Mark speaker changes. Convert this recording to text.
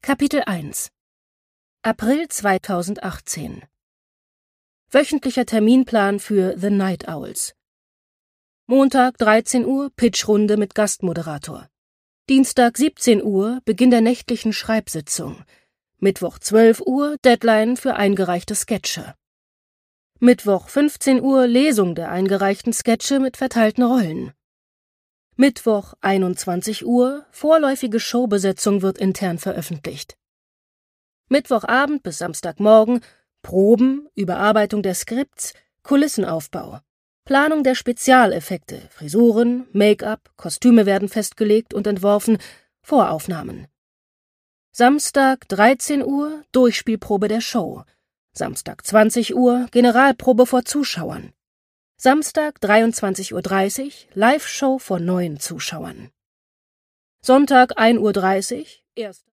Speaker 1: Kapitel 1 April 2018 Wöchentlicher Terminplan für The Night Owls. Montag 13 Uhr Pitchrunde mit Gastmoderator. Dienstag 17 Uhr Beginn der nächtlichen Schreibsitzung. Mittwoch 12 Uhr Deadline für eingereichte Sketche. Mittwoch 15 Uhr Lesung der eingereichten Sketche mit verteilten Rollen. Mittwoch 21 Uhr vorläufige Showbesetzung wird intern veröffentlicht. Mittwochabend bis Samstagmorgen Proben, Überarbeitung der Skripts, Kulissenaufbau, Planung der Spezialeffekte, Frisuren, Make-up, Kostüme werden festgelegt und entworfen, Voraufnahmen. Samstag 13 Uhr Durchspielprobe der Show. Samstag 20 Uhr Generalprobe vor Zuschauern. Samstag 23:30 Uhr Live-Show vor neuen Zuschauern. Sonntag 1:30 Uhr